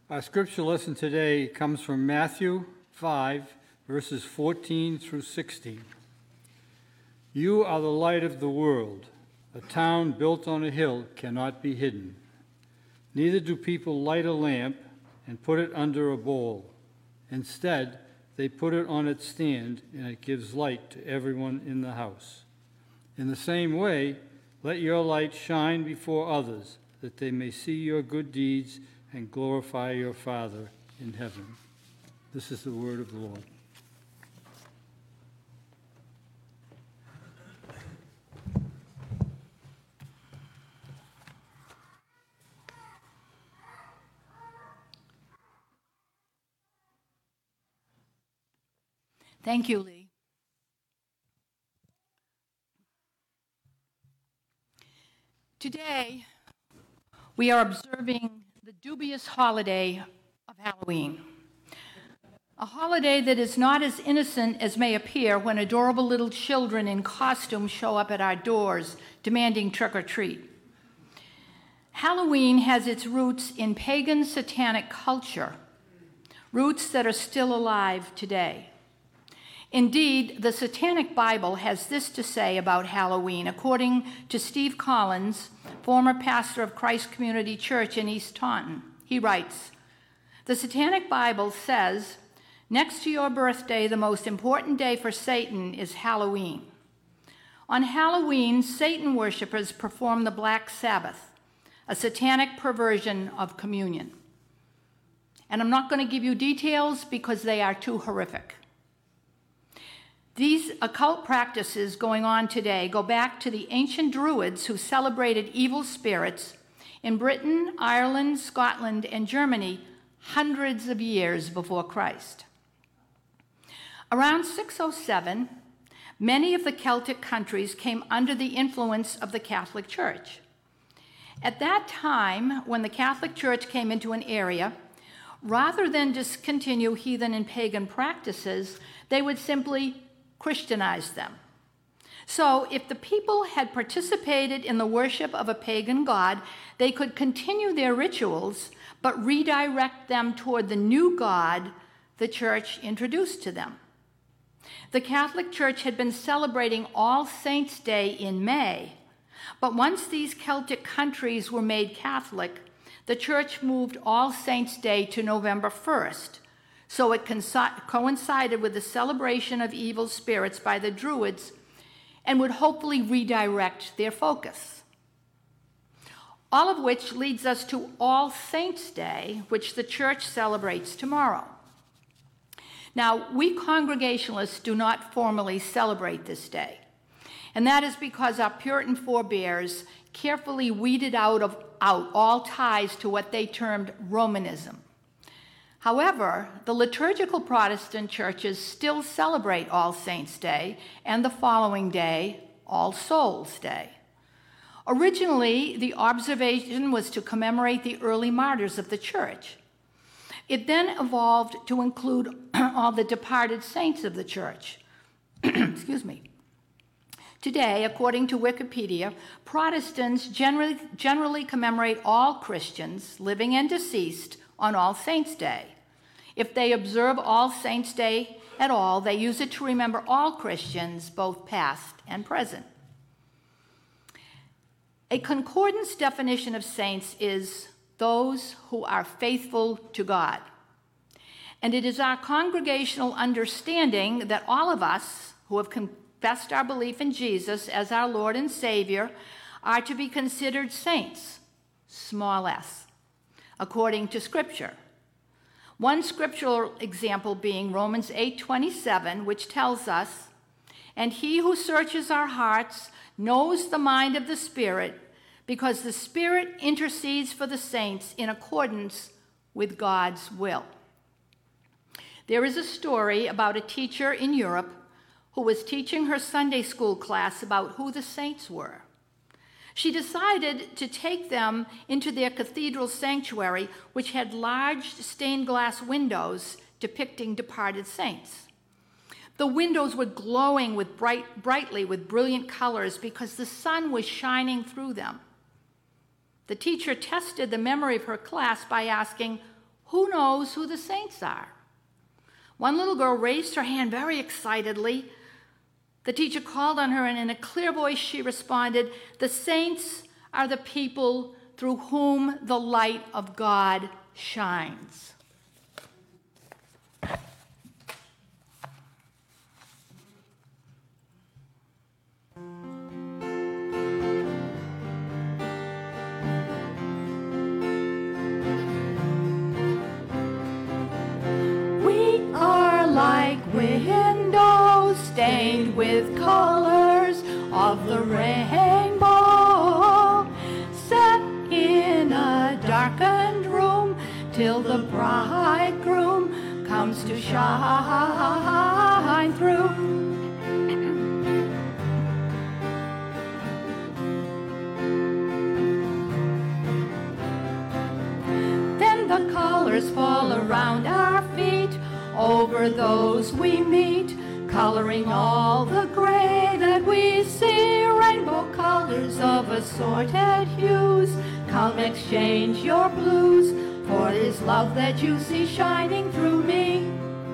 Our scripture lesson today comes from Matthew 5, verses 14 through 16. You are the light of the world. A town built on a hill cannot be hidden. Neither do people light a lamp and put it under a bowl. Instead, they put it on its stand, and it gives light to everyone in the house. In the same way, let your light shine before others, that they may see your good deeds and glorify your Father in heaven. This is the word of the Lord. Thank you, Lee. Today, we are observing the dubious holiday of Halloween. A holiday that is not as innocent as may appear when adorable little children in costume show up at our doors demanding trick or treat. Halloween has its roots in pagan satanic culture, roots that are still alive today. Indeed, the Satanic Bible has this to say about Halloween, according to Steve Collins, former pastor of Christ Community Church in East Taunton. He writes, "The Satanic Bible says, next to your birthday, the most important day for Satan is Halloween. On Halloween, Satan worshipers perform the Black Sabbath, a satanic perversion of communion." And I'm not going to give you details because they are too horrific. These occult practices going on today go back to the ancient Druids who celebrated evil spirits in Britain, Ireland, Scotland, and Germany hundreds of years before Christ. Around 607, many of the Celtic countries came under the influence of the Catholic Church. At that time, when the Catholic Church came into an area, rather than discontinue heathen and pagan practices, they would simply Christianize them. So if the people had participated in the worship of a pagan god, they could continue their rituals, but redirect them toward the new god the church introduced to them. The Catholic Church had been celebrating All Saints' Day in May, but once these Celtic countries were made Catholic, the church moved All Saints' Day to November 1st, so it coincided with the celebration of evil spirits by the Druids and would hopefully redirect their focus. All of which leads us to All Saints' Day, which the church celebrates tomorrow. Now, we Congregationalists do not formally celebrate this day, and that is because our Puritan forebears carefully weeded out all ties to what they termed Romanism. However, the liturgical Protestant churches still celebrate All Saints' Day and the following day, All Souls' Day. Originally, the observation was to commemorate the early martyrs of the church. It then evolved to include all the departed saints of the church. Excuse me. Today, according to Wikipedia, Protestants generally commemorate all Christians, living and deceased, on All Saints' Day. If they observe All Saints' Day at all, they use it to remember all Christians, both past and present. A concordance definition of saints is those who are faithful to God. And it is our congregational understanding that all of us who have confessed our belief in Jesus as our Lord and Savior are to be considered saints, small s, according to Scripture. One scriptural example being Romans 8:27, which tells us, "And he who searches our hearts knows the mind of the Spirit, because the Spirit intercedes for the saints in accordance with God's will." There is a story about a teacher in Europe who was teaching her Sunday school class about who the saints were. She decided to take them into their cathedral sanctuary, which had large stained glass windows depicting departed saints. The windows were glowing with brightly with brilliant colors because the sun was shining through them. The teacher tested the memory of her class by asking, Who knows who the saints are? One little girl raised her hand very excitedly. The teacher called on her, and in a clear voice she responded, "The saints are the people through whom the light of God shines." Windows stained with colors of the rainbow, set in a darkened room till the bridegroom comes to shine through. Then the colors fall around our feet, over those we meet, coloring all the gray that we see. Rainbow colors of assorted hues, come exchange your blues for this love that you see shining through me.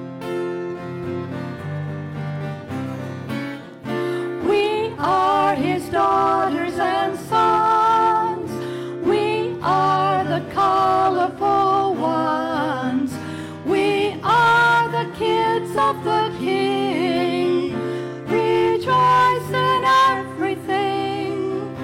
We are his daughters and sons, we are the colorful ones, we are the kids of the King, rejoice in everything.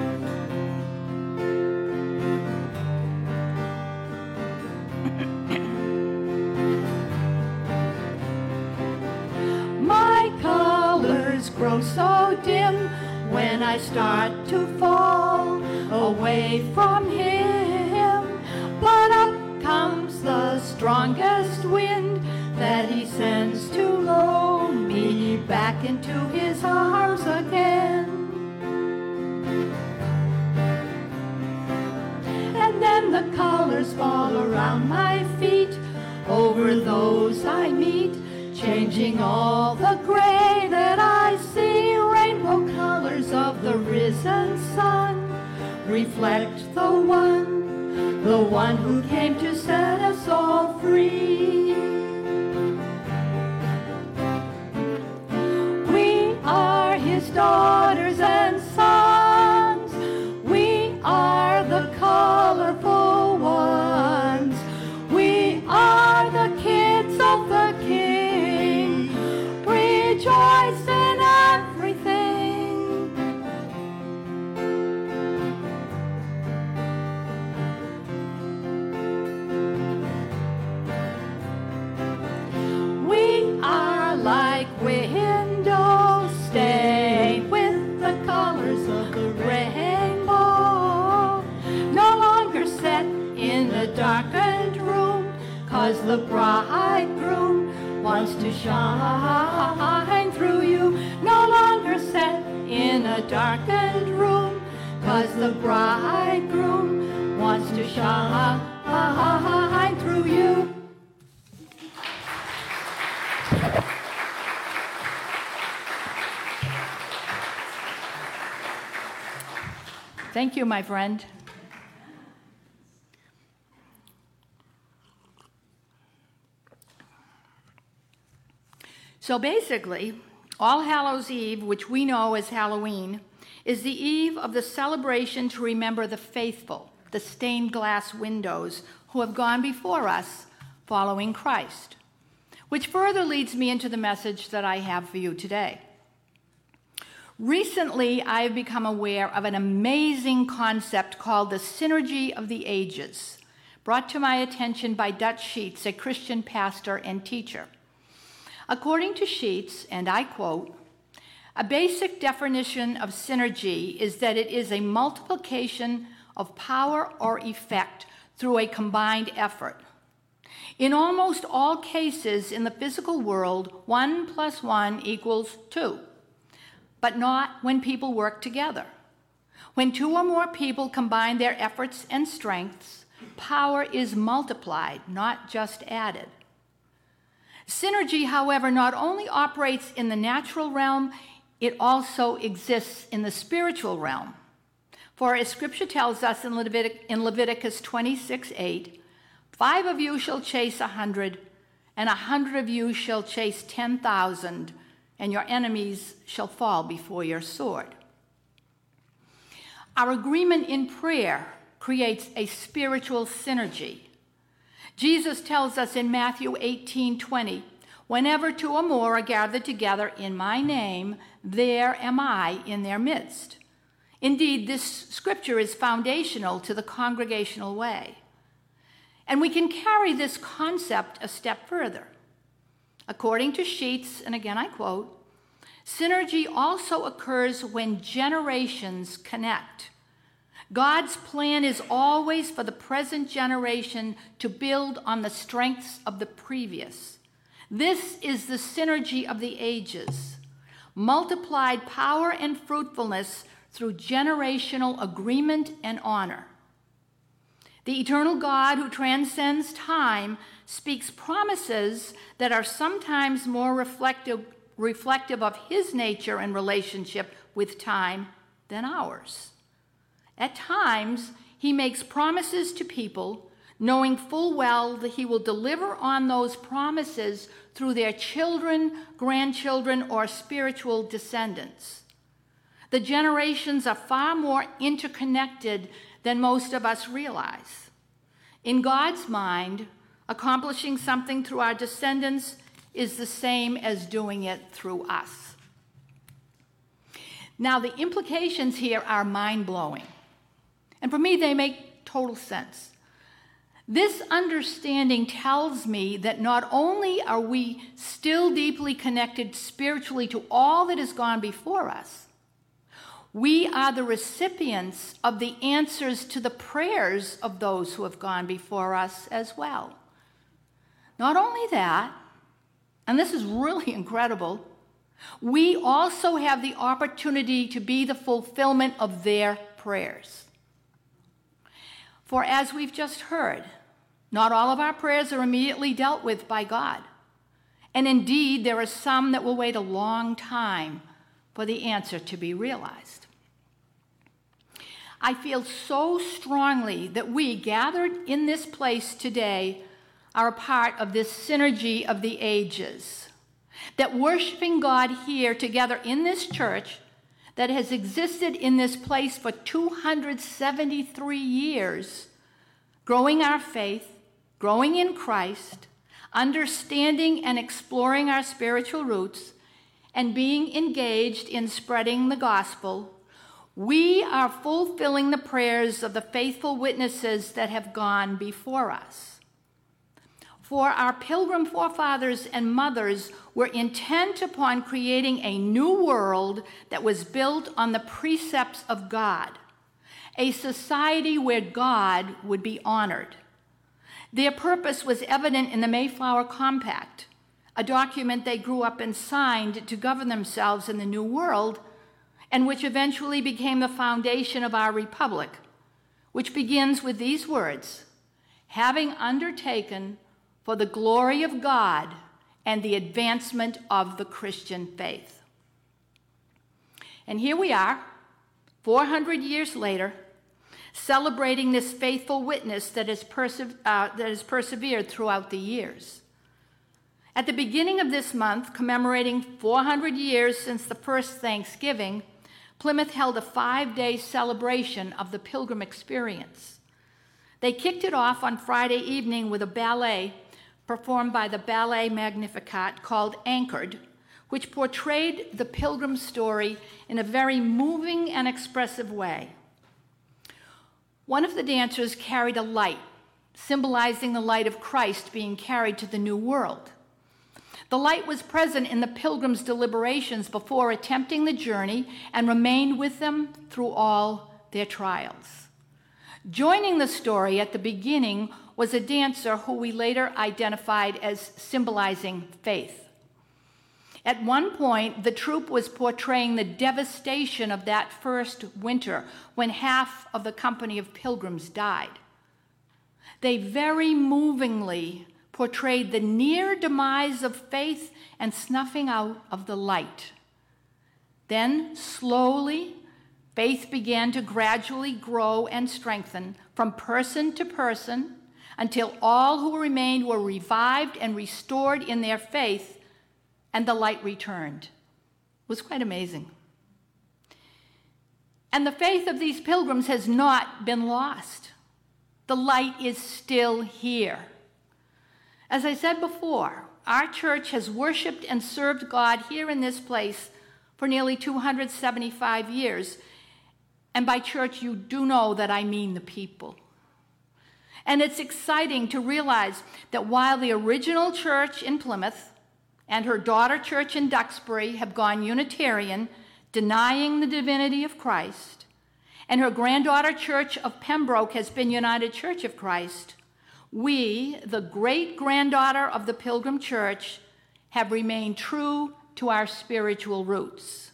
My colors grow so dim when I start to fall away from him, but up comes the strongest wind that he sends to lull me back into his arms again. And then the colors fall around my feet, over those I meet, changing all the gray that I see. Rainbow colors of the risen sun reflect the one who came to set us all free. We are his daughters and sons, we are the colorful ones, we are the kids of the King, rejoice in everything. We are like windows stained with the colors of the rainbow, no longer set in a darkened room, 'cause the bridegroom wants to shine through you. No longer set in a darkened room, 'cause the bridegroom wants to shine through you. Thank you, my friend. So basically, All Hallows Eve, which we know as Halloween, is the eve of the celebration to remember the faithful, the stained glass windows who have gone before us following Christ, which further leads me into the message that I have for you today. Recently, I have become aware of an amazing concept called the Synergy of the Ages, brought to my attention by Dutch Sheets, a Christian pastor and teacher. According to Sheets, and I quote, "A basic definition of synergy is that it is a multiplication of power or effect through a combined effort. In almost all cases in the physical world, 1 + 1 = 2. But not when people work together. When 2 or more people combine their efforts and strengths, power is multiplied, not just added. Synergy, however, not only operates in the natural realm, it also exists in the spiritual realm. For as Scripture tells us in Leviticus 26:8, 5 of you shall chase 100, and 100 of you shall chase 10,000, and your enemies shall fall before your sword. Our agreement in prayer creates a spiritual synergy. Jesus tells us in Matthew 18:20, "Whenever 2 or more are gathered together in my name, there am I in their midst." Indeed, this scripture is foundational to the congregational way. And we can carry this concept a step further. According to Sheets, and again I quote, "Synergy also occurs when generations connect. God's plan is always for the present generation to build on the strengths of the previous. This is the synergy of the ages, multiplied power and fruitfulness through generational agreement and honor. The eternal God who transcends time speaks promises that are sometimes more reflective of his nature and relationship with time than ours. At times, he makes promises to people, knowing full well that he will deliver on those promises through their children, grandchildren, or spiritual descendants. The generations are far more interconnected than most of us realize. In God's mind, accomplishing something through our descendants is the same as doing it through us. Now, the implications here are mind-blowing. And for me, they make total sense. This understanding tells me that not only are we still deeply connected spiritually to all that has gone before us, we are the recipients of the answers to the prayers of those who have gone before us as well. Not only that, and this is really incredible, we also have the opportunity to be the fulfillment of their prayers. For as we've just heard, not all of our prayers are immediately dealt with by God. And indeed, there are some that will wait a long time for the answer to be realized. I feel so strongly that we, gathered in this place today, are a part of this synergy of the ages. That worshiping God here together in this church that has existed in this place for 273 years, growing our faith, growing in Christ, understanding and exploring our spiritual roots, and being engaged in spreading the gospel, we are fulfilling the prayers of the faithful witnesses that have gone before us. For our pilgrim forefathers and mothers were intent upon creating a new world that was built on the precepts of God, a society where God would be honored. Their purpose was evident in the Mayflower Compact, a document they grew up and signed to govern themselves in the New World, and which eventually became the foundation of our republic, which begins with these words, "Having undertaken for the glory of God and the advancement of the Christian faith." And here we are, 400 years later, celebrating this faithful witness that has persevered throughout the years. At the beginning of this month, commemorating 400 years since the first Thanksgiving, Plymouth held a 5-day celebration of the Pilgrim experience. They kicked it off on Friday evening with a ballet performed by the Ballet Magnificat called Anchored, which portrayed the Pilgrim story in a very moving and expressive way. One of the dancers carried a light, symbolizing the light of Christ being carried to the New World. The light was present in the Pilgrims' deliberations before attempting the journey and remained with them through all their trials. Joining the story at the beginning was a dancer who we later identified as symbolizing faith. At one point, the troupe was portraying the devastation of that first winter when half of the company of pilgrims died. They very movingly portrayed the near demise of faith and snuffing out of the light. Then, slowly, faith began to gradually grow and strengthen from person to person until all who remained were revived and restored in their faith, and the light returned. It was quite amazing. And the faith of these pilgrims has not been lost. The light is still here. As I said before, our church has worshiped and served God here in this place for nearly 275 years. And by church, you do know that I mean the people. And it's exciting to realize that while the original church in Plymouth and her daughter church in Duxbury have gone Unitarian, denying the divinity of Christ, and her granddaughter church of Pembroke has been United Church of Christ, we, the great-granddaughter of the Pilgrim Church, have remained true to our spiritual roots.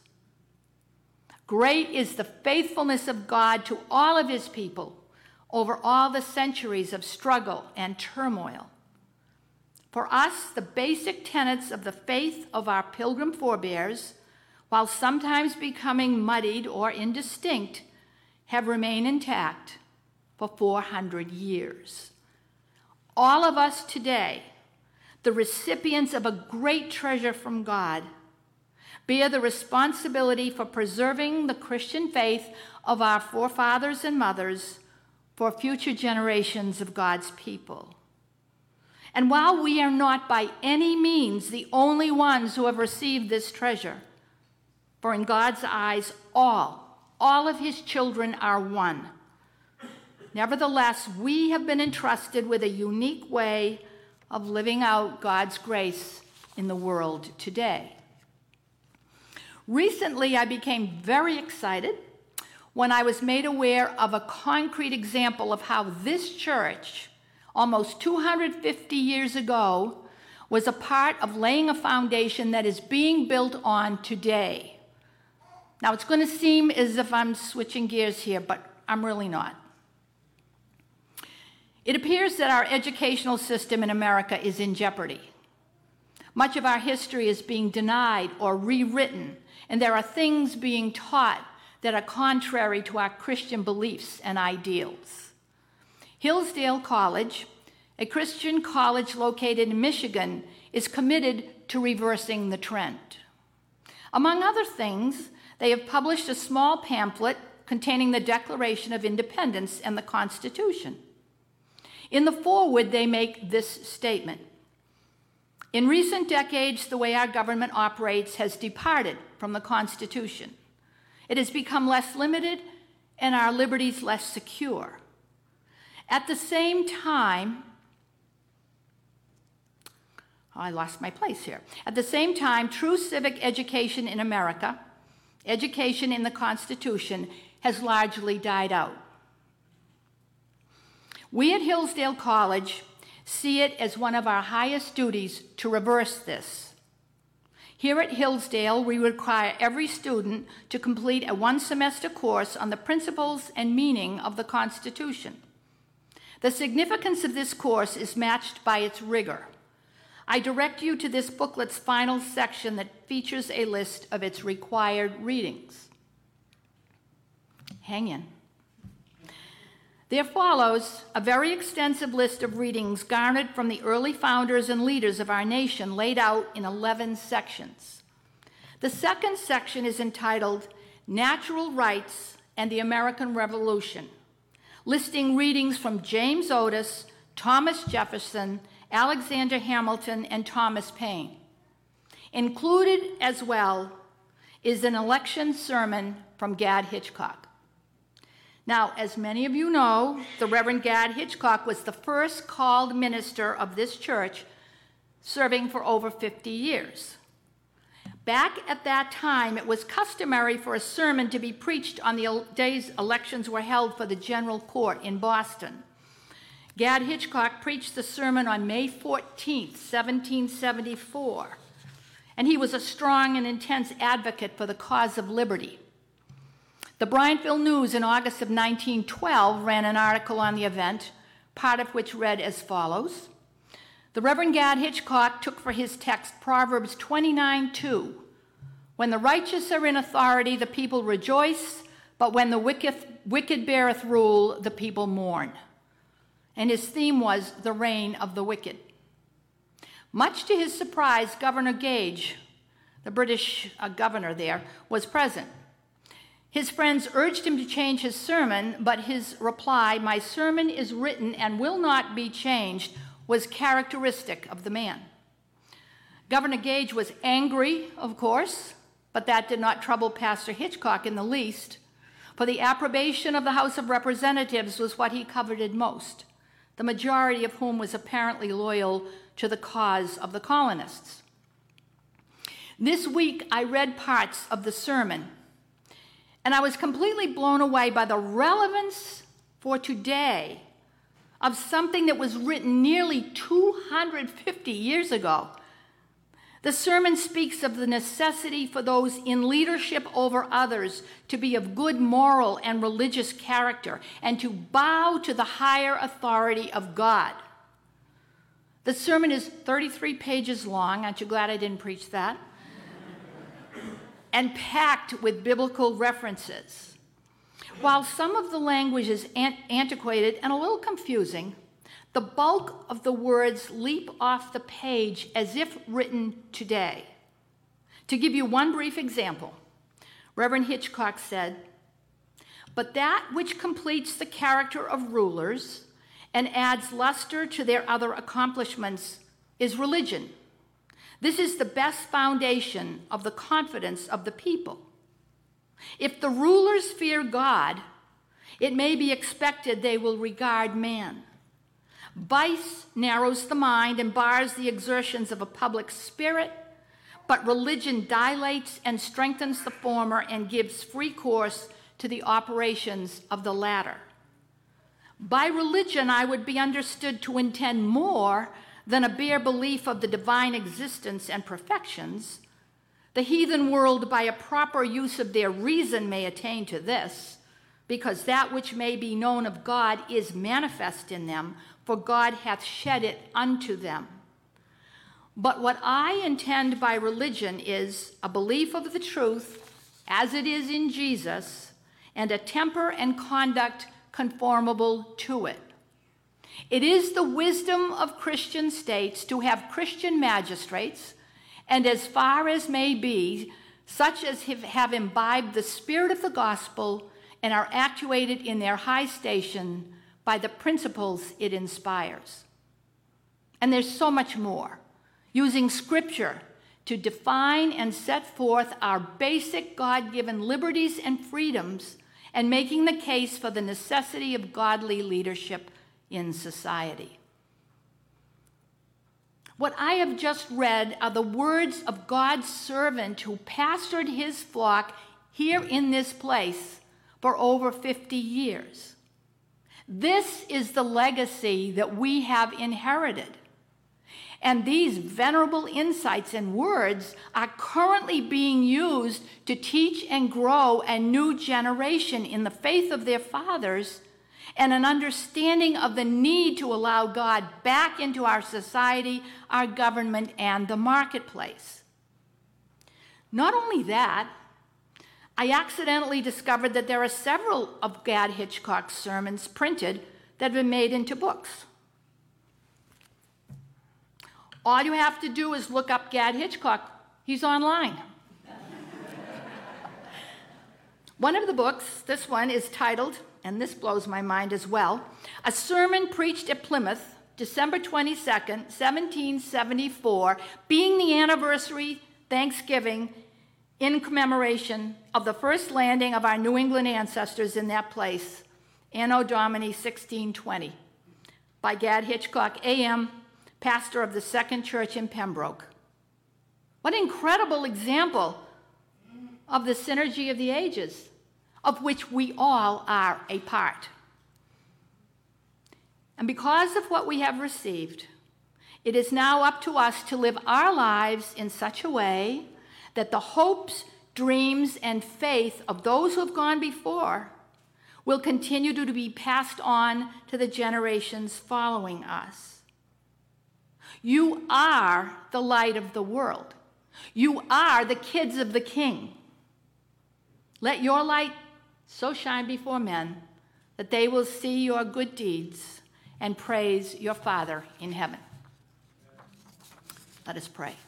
Great is the faithfulness of God to all of his people over all the centuries of struggle and turmoil. For us, the basic tenets of the faith of our pilgrim forebears, while sometimes becoming muddied or indistinct, have remained intact for 400 years. All of us today, the recipients of a great treasure from God, bear the responsibility for preserving the Christian faith of our forefathers and mothers for future generations of God's people. And while we are not by any means the only ones who have received this treasure, for in God's eyes all of his children are one, nevertheless, we have been entrusted with a unique way of living out God's grace in the world today. Recently, I became very excited when I was made aware of a concrete example of how this church, almost 250 years ago, was a part of laying a foundation that is being built on today. Now, it's going to seem as if I'm switching gears here, but I'm really not. It appears that our educational system in America is in jeopardy. Much of our history is being denied or rewritten, and there are things being taught that are contrary to our Christian beliefs and ideals. Hillsdale College, a Christian college located in Michigan, is committed to reversing the trend. Among other things, they have published a small pamphlet containing the Declaration of Independence and the Constitution. In the foreword, they make this statement: in recent decades, the way our government operates has departed from the Constitution. It has become less limited and our liberties less secure. At the same time, I lost my place here. At the same time, true civic education in America, education in the Constitution, has largely died out. We at Hillsdale College see it as one of our highest duties to reverse this. Here at Hillsdale, we require every student to complete a one-semester course on the principles and meaning of the Constitution. The significance of this course is matched by its rigor. I direct you to this booklet's final section that features a list of its required readings. Hang in. There follows a very extensive list of readings garnered from the early founders and leaders of our nation, laid out in 11 sections. The second section is entitled Natural Rights and the American Revolution, listing readings from James Otis, Thomas Jefferson, Alexander Hamilton, and Thomas Paine. Included as well is an election sermon from Gad Hitchcock. Now, as many of you know, the Reverend Gad Hitchcock was the first called minister of this church, serving for over 50 years. Back at that time, it was customary for a sermon to be preached on the days elections were held for the General Court in Boston. Gad Hitchcock preached the sermon on May 14th, 1774, and he was a strong and intense advocate for the cause of liberty. The Bryantville News in August of 1912 ran an article on the event, part of which read as follows: the Reverend Gad Hitchcock took for his text Proverbs 29:2. When the righteous are in authority, the people rejoice, but when the wicked beareth rule, the people mourn. and his theme was the reign of the wicked. Much to his surprise, Governor Gage, the British governor there, was present. His friends urged him to change his sermon, but his reply, "My sermon is written and will not be changed," was characteristic of the man. Governor Gage was angry, of course, but that did not trouble Pastor Hitchcock in the least, for the approbation of the House of Representatives was what he coveted most, the majority of whom was apparently loyal to the cause of the colonists. This week, I read parts of the sermon, and I was completely blown away by the relevance for today of something that was written nearly 250 years ago. The sermon speaks of the necessity for those in leadership over others to be of good moral and religious character and to bow to the higher authority of God. The sermon is 33 pages long. Aren't you glad I didn't preach that? And packed with biblical references. While some of the language is antiquated and a little confusing, the bulk of the words leap off the page as if written today. To give you one brief example, Reverend Hitchcock said, "But that which completes the character of rulers and adds luster to their other accomplishments is religion. This is the best foundation of the confidence of the people. If the rulers fear God, it may be expected they will regard man. Vice narrows the mind and bars the exertions of a public spirit, but religion dilates and strengthens the former and gives free course to the operations of the latter. By religion, I would be understood to intend more than a bare belief of the divine existence and perfections. The heathen world, by a proper use of their reason, may attain to this, because that which may be known of God is manifest in them, for God hath shed it unto them. But what I intend by religion is a belief of the truth, as it is in Jesus, and a temper and conduct conformable to it. It is the wisdom of Christian states to have Christian magistrates, and as far as may be, such as have imbibed the spirit of the gospel and are actuated in their high station by the principles it inspires." And there's so much more, using scripture to define and set forth our basic God-given liberties and freedoms and making the case for the necessity of godly leadership in society. What I have just read are the words of God's servant who pastored his flock here in this place for over 50 years. This is the legacy that we have inherited. And these venerable insights and words are currently being used to teach and grow a new generation in the faith of their fathers and an understanding of the need to allow God back into our society, our government, and the marketplace. Not only that, I accidentally discovered that there are several of Gad Hitchcock's sermons printed that have been made into books. All you have to do is look up Gad Hitchcock. He's online. One of the books, this one, is titled, and this blows my mind as well, "A Sermon Preached at Plymouth, December 22nd, 1774, being the anniversary Thanksgiving in commemoration of the first landing of our New England ancestors in that place, Anno Domini 1620, by Gad Hitchcock, AM, pastor of the Second Church in Pembroke." What an incredible example of the synergy of the ages, of which we all are a part. And because of what we have received, it is now up to us to live our lives in such a way that the hopes, dreams, and faith of those who have gone before will continue to be passed on to the generations following us. You are the light of the world. You are the kids of the King. Let your light so shine before men that they will see your good deeds and praise your Father in heaven. Let us pray.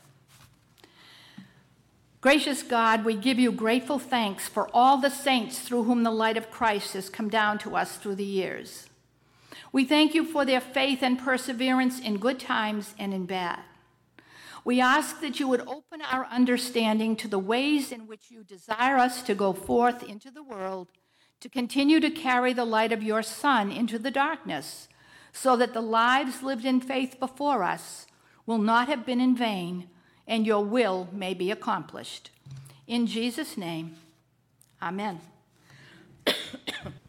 Gracious God, we give you grateful thanks for all the saints through whom the light of Christ has come down to us through the years. We thank you for their faith and perseverance in good times and in bad. We ask that you would open our understanding to the ways in which you desire us to go forth into the world, to continue to carry the light of your Son into the darkness, so that the lives lived in faith before us will not have been in vain, and your will may be accomplished. In Jesus' name, amen.